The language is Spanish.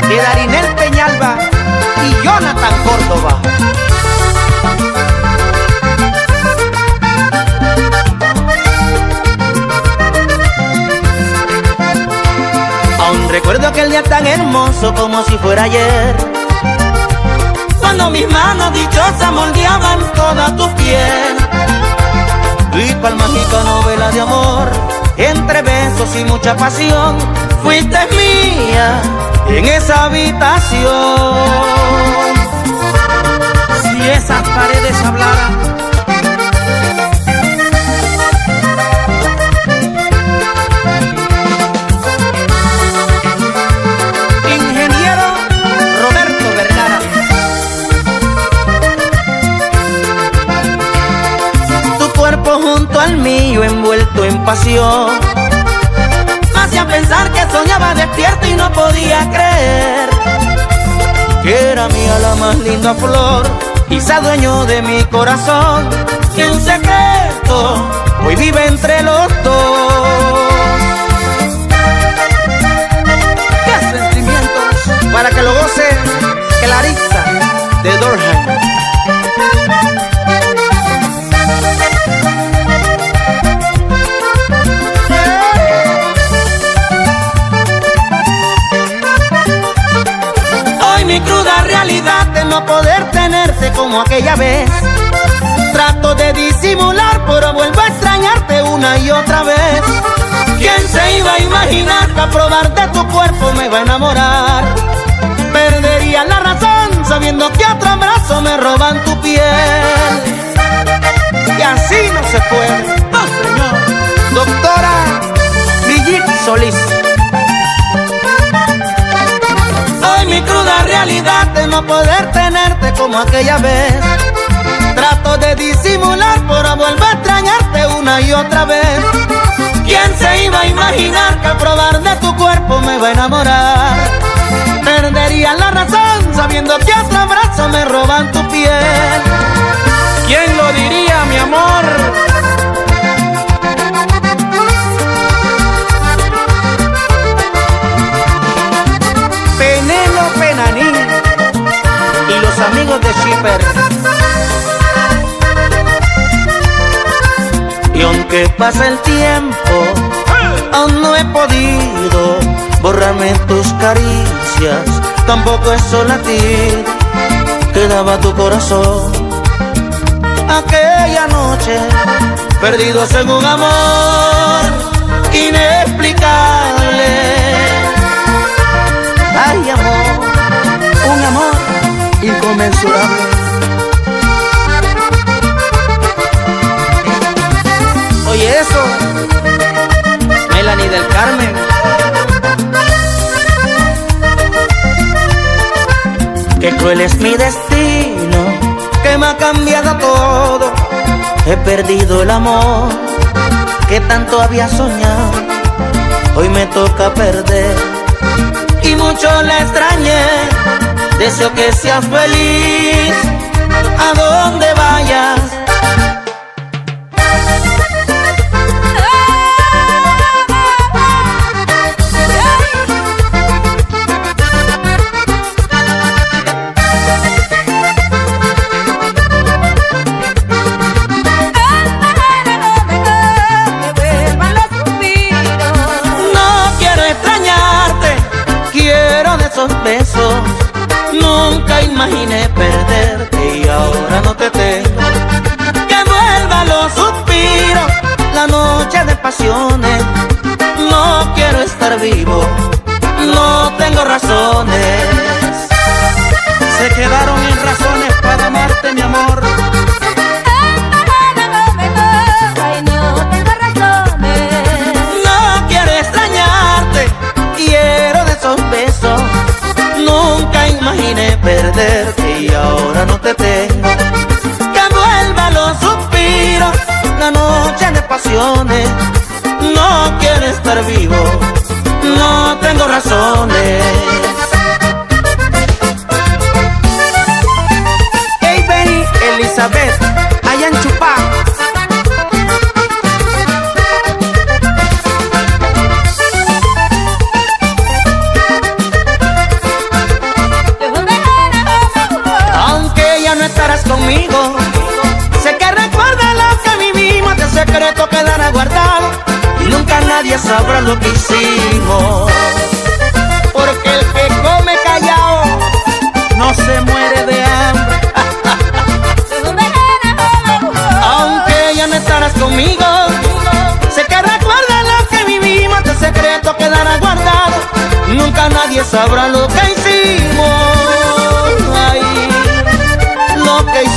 de Darinel Peñalba y Jonathan Córdoba. Aún recuerdo aquel día tan hermoso como si fuera ayer, cuando mis manos dichosas moldeaban toda tu piel. Y cual mágica novela de amor, entre besos y mucha pasión, fuiste mía en esa habitación. Si esas paredes hablaran, ingeniero Roberto Vergara. Tu cuerpo junto al mío envuelto en pasión me hacía pensar que soñaba despierto y no podía creer que era mía la más linda flor, quizá dueño de mi corazón, que un secreto hoy vive entre los dos. ¡Qué sentimientos! Para que lo goce Clarissa de Durham. Mi cruda realidad de no poder tenerte como aquella vez. Trato de disimular, pero vuelvo a extrañarte una y otra vez. ¿Quién se iba a imaginar que a probar de tu cuerpo me iba a enamorar? Perdería la razón sabiendo que otro abrazo me roban tu piel. Y así no se puede. ¡No, señor! Doctora Brigitte Solís. Hoy mi cruda realidad de no poder tenerte como aquella vez. Trato de disimular, pero vuelvo a extrañarte una y otra vez. ¿Quién se iba a imaginar que al probar de tu cuerpo me iba a enamorar? Perdería la razón sabiendo que otro abrazo me roban tu piel. ¿Quién lo diría, mi amor? Y los amigos de Shipper. Y aunque pasa el tiempo, aún no he podido borrarme tus caricias, tampoco es latir que daba tu corazón aquella noche, perdidos en un amor inexplicable. Ay, amor, un amor inconmensurable. Oye eso, Melanie del Carmen. Qué cruel es mi destino, que me ha cambiado todo. He perdido el amor que tanto había soñado. Hoy me toca perder y mucho la extrañé. Deseo que seas feliz a donde vayas. No quiero extrañarte, quiero de esos besos. Nunca imaginé perderte y ahora no te tengo. Que vuelvan los suspiros, la noche de pasiones. No quiero estar vivo, no tengo razones. Se quedaron en razones para amarte, mi amor. Ay, no tengo razones. No quiero extrañarte, quiero de esos besos. Nunca imaginé perderte y ahora no te tengo. Que vuelvan los suspiros, la noche de pasiones. No quiero estar vivo, no tengo razones. Hey, Benny, Elizabeth, allá en Chupá. sabrá lo que hicimos. Porque el que come callado no se muere de hambre. Aunque ya no estarás conmigo, sé que recuerdas lo que vivimos, este secreto quedará guardado. Nunca nadie sabrá lo que hicimos. Ay, lo que